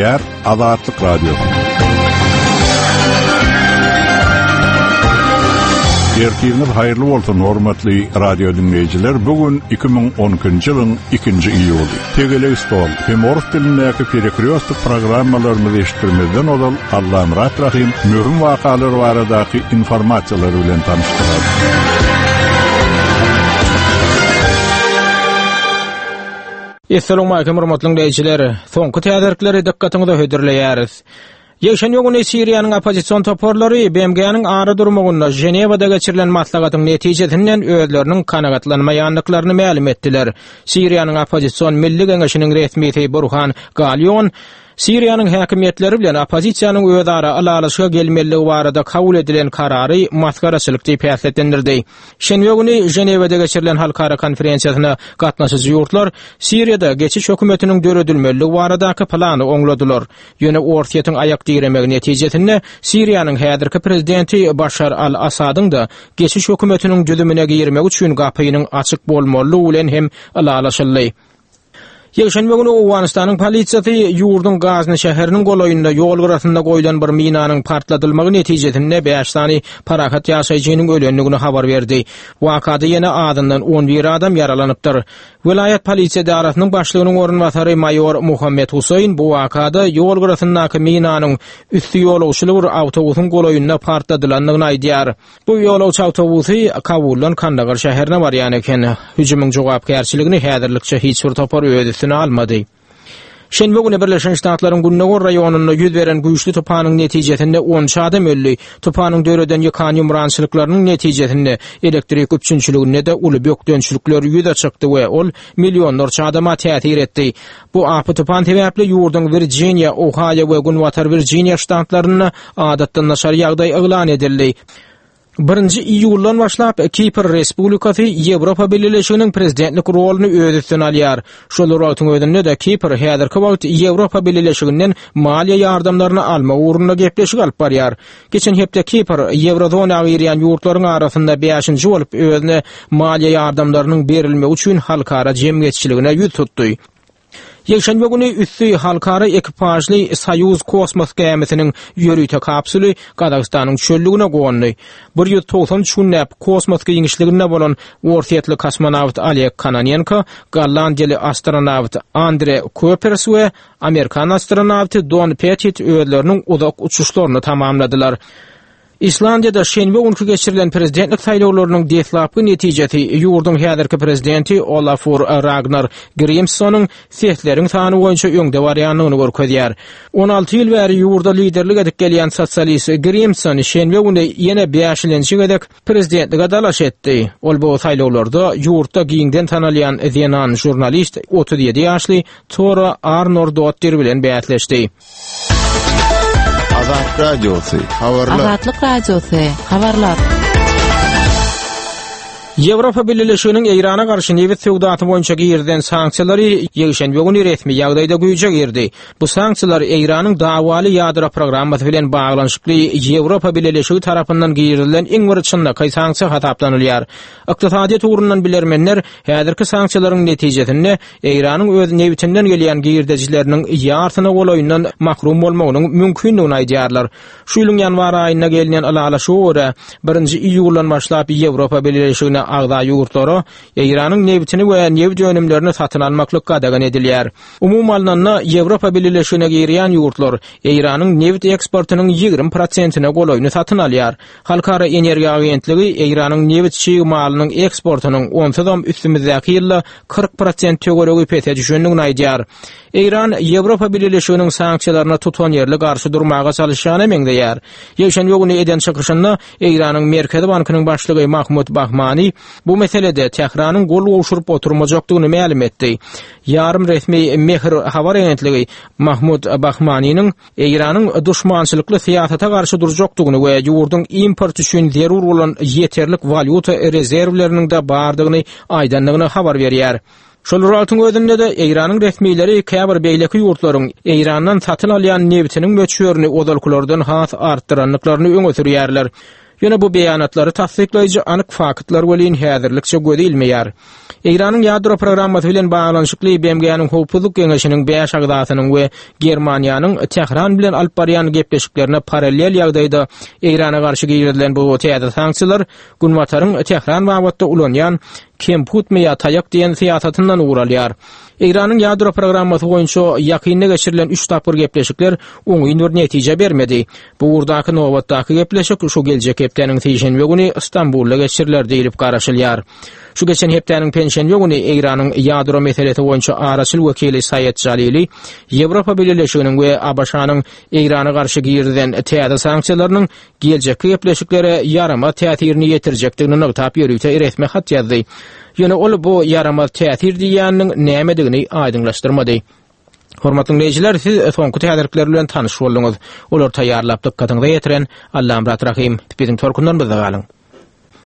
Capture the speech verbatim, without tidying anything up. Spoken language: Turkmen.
dinleýär Azatlyk Radiosu. Ertiniz hayırlı bolsun hormatly radio dinleýijiler. Bugün iki bin on ikinji ýylyň ikinji iýuly. Tegele stol hem orus dilindäki perekriostik programmalarymyzy eşitdirmezden odan Allahym rahim möhüm wakalar baradaky informasiýalary bilen tanışdyrar. Assalamu alaykum hormatly dinleýijiler. Soňky täzirlikleri dikkatiňize höderleýäris. Ýeşen ýöňüni Siriýanyň opozisiýon toporlary B M G'niň ara durmagyna Jenewada geçirilen maslagatyň netijesinden özleriniň kanagatlanmaýanlyklaryny ma'lum etdiler. Siriýanyň opozisiýon milli geňeşiniň resmiýeti Burhan Galyon Siriýanyň häkimetleri bilen opozisiýanyň özara alalyşyga gelmeligi barada kabul edilen karary maskaraçylyk diýip häsletdirdi. Şenbe güni Jenewada geçirilen halkara konferensiýasyna gatnaşyjy ýurtlar Siriýada geçiş hökümetiniň döredilmeligi baradaky plany oňladylar. Ýöne ortaýatyň aýak diýremegi netijesinde Siriýanyň häzirki prezidenti Bashar al-Asadyň da geçiş hökümetiniň düzümine girmek üçin gapynyň açyk bolmalygy bilen hem alalaşyldy. Ýeşenbe güni Awganistanyň polisiýasy ýurdun Gazny şäheriniň golaýynda ýol gyrasynda goýulan bir minanyň partladylmagy netijesinde beş tany parahat ýaşaýjynyň ölenligini habar berdi. Wakada ýene adyndan on bir adam yaralanypdyr. Vilayet polisiýa daratynyň başlygynyň ornwatary mayor Muhammed Husayn bu wakada ýol gyrasyndaky minanyň üstü ýolagçyly bir awtobusyň golaýynda partladylanlygyny aýdýar. Bu ýolagçy awtobusy Kabulldan Kandagar şäherine barýan eken. Hüjümyň jogapkärçiligini häzirlikçe hiç bir topar öýdi almadı. Şenbe güni Birleşen Ştatlaryň Günnegor raýonunda ýüz beren güýçli topanyň netijesinde on adam öldi. Topanyň döreden ýykan ýumrançylyklarynyň netijesinde elektrik üçinçiligine de uly bökdönçilikler ýüze çykdy we ol millionlarça adama täsir etdi. Bu apy topan sebäpli ýurdun Virginia, Ohio we Gunwater Virginia ştatlaryna adatdan naşar ýagdaý elan edildi. Birinji iýuldan başlap Kipr Respublikasy Ýewropa Birleşiginiň prezidentlik roluny öz üstüne alýar. Şol rolyň öňünde de Kipr häzirki wagt Ýewropa Birleşiginden maliýe ýardamlaryny alma ugrunda gepleşik alyp barýar. Geçen hepde Kipr Ýewrozona agyrýan ýurtlaryň arasynda beşinji bolup özüne maliýe ýardamlarynyň berilmegi üçin halkara jemgyýetçiligine ýüz tutdy. Ýeşenbe güni üstü halkara ekipajly Soyuz kosmos gemisiniň ýörüýte kapsuli Gazagstanyň çöllügine gondy. bir ýüz togsan üç günläp kosmos giňişliginde bolan ortaýatly kosmonawt Oleg Kononenko, Gollandiýaly astronawt Andre Kuipers we Amerikan astronawty Don Pettit özleriniň uzak uçuşlaryny tamamladylar. İslandiýada şenbe günkü geçirilen prezidentlik saýlawlarynyň deslapky netijesi ýurdun häzirki prezidenti Olafur Ragnar Grimssonyň sehleriň sany boýunça öňde barýanlygyny görkezýär. on alty ýyl bäri ýurda liderlik edip gelýän sosialist Grimsson şenbe güni ýene beşinji gedek prezidentlige dalaş etdi. Ol bu saýlawlarda ýurtda giňden tanalýan Zenan jurnalist otuz ýedi ýaşly Tora Arnordottir bilen bätleşdi. Azatlyk Radiosu, habarlar. Azatlyk Radiosu, habarlar. Ýewropa Birleşiginiň Eýrana garşy neft sowdaty boýunça girden sanksiýalary ýeşenbe güni resmi ýagdaýda güýje girdi. Bu sanksiýalar Eýranyň dawaly ýadra programmasy bilen baglanyşykly Ýewropa Birleşigi tarapyndan girilen iň bir çyndyky sanksiýa hataplanylýar. Iqtisadiýat ugrundan bilermenler häzirki sanksiýalaryň netijesinde Eýranyň öz newtinden gelýän girdejileriniň ýartyna golaýyndan mahrum bolmagynyň mümkinligini aýdýarlar. Şu ýylyň ýanwar aýyna gelýän alalaşy görä birinji iýuldan başlap Ýewropa Birleşigine agda ýurtlary Eýranyň neftini we neft önümlerini satyn almaklyk gadagan edilýär. Umumy alnanda Ýewropa Birleşigine girýän ýurtlar Eýranyň neft eksportynyň ýigrim prosentine golaýyny satyn alýar. Halkara Energiýa Agentligi Eýranyň neft çygymalynyň eksportynyň onsuzam üstümizdäki ýylda kırk prosent töweregi pete düşendigini aýdýar. Eýran Ýewropa Birleşiginiň sanksiýalaryna tutan ýerli garşy durmaga çalışýany meňdeýär. Ýeşenbe güni eden çykyşynda Eýranyň Merkezi Bankynyň başlygy Mahmud Bahmani bu meselede Tehranyň gol gowşurup oturmajakdygyny ma'lum etdi. Yarım resmi Mehr habar agentligi Mahmud Bahmani'nin Eýranyň düşmançylykly syýasata garşy durjakdygyny we ýurdun import üçin zerur bolan ýeterlik valyuta rezerwleriniň de bardygyny aýdanlygyny habar berýär. Şol rolyň özünde de Eýranyň resmiýleri käbir beýleki ýurtlaryň Eýrandan satyn alýan neftiniň möçürini odalkulardan has artdyranlyklaryny öňe sürýärler. Ýöne bu beýanatlary tasdikleýiji anyk faktlar welin häzirlikçe gödilmeýär. İran'ın ýadro programmasy bilen baglanyşykly B M G-niň howpsuzlyk geňeşiniň beş agdasynyň we Germaniýanyň Tehran bilen alyp barýan gepleşiklerine paralel ýagdaýda Irana garşy giýirilen bu täze sanksiýalar Gunwataryň Tehran wagtda ulanýan kemput meýa taýak diýen siýasatyndan uğralýar. İran'ın ýadro programmasy boýunça ýakynda geçirilen üç tapyr gepleşikler oňy bir netije bermedi. Bu urdaky nowatdaky gepleşik şu geljek hepdeniň seýşenbe güni Istanbulda geçiriler diýilip garaşylýar. Şu geçen hepdeniň penşenbe güni İran'ın ýadro meselesi boýunça araçyl wekili Sayed Jalili Ýewropa Birleşiginiň we A B Ş'nyň İrana garşy giýirilen täze sanksiýalarynyň geljek gepleşiklere ýarama täsirini ýetirjekdigini nokta ýörüýte resmi hat ýazdy. Ýöne ol bu ýarama täsir diýäniň nämedigini aýdyňlaşdyrmady. Hormatly dinleýijiler, siz soňky täzirikler bilen tanyş boldunuz. Olar taýýarlap dykkatyňyza ýetiren Allahym Rahim. Biziň torkundan bizde galyň.